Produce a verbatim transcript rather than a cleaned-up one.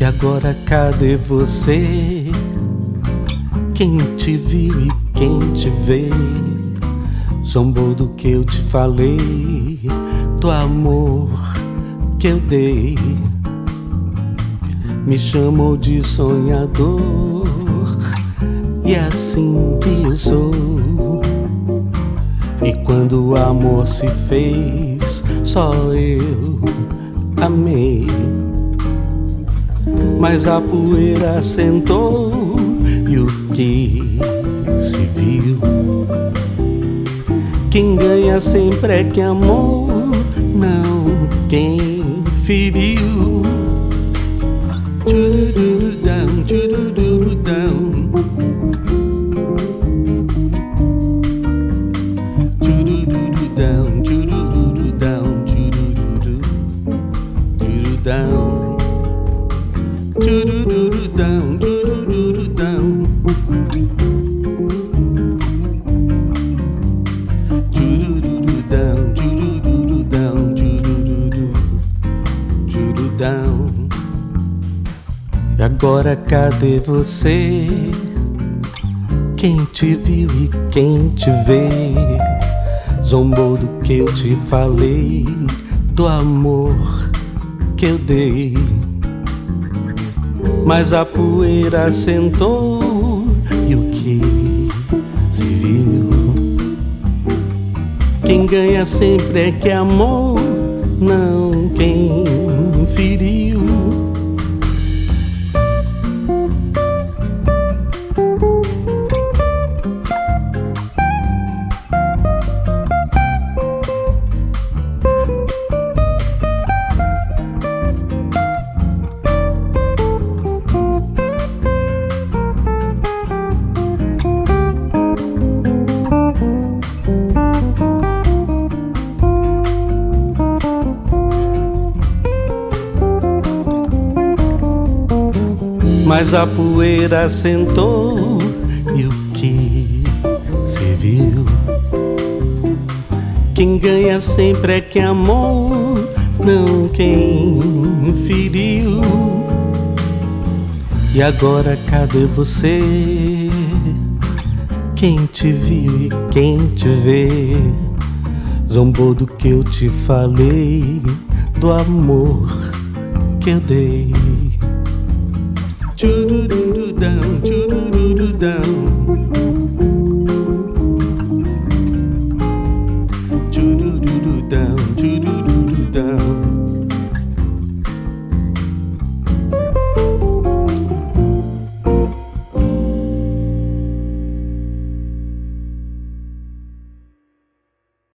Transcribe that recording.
E agora cadê você? Quem te viu e quem te vê zombou do que eu te falei, do amor que eu dei. Me chamou de sonhador, e é assim que eu sou. E quando o amor se fez, só eu amei. Mas a poeira assentou e o que se viu, quem ganha sempre é quem amou, não quem feriu. Tchururudão, tchururudão, tchururudão, tchururudão, tchururudão, tchururudão, tchururudão, tchururudão, tchururudão, tchururudão. E agora cadê você? Quem te viu e quem te vê zombou do que eu te falei, do amor que eu dei. Mas a poeira assentou e o que se viu, quem ganha sempre é quem amou, não quem feriu. Mas a poeira assentou e o que se viu, quem ganha sempre é quem amou, não quem feriu. E agora cadê você? Quem te viu e quem te vê zombou do que eu te falei, do amor que eu dei. Tchururudão,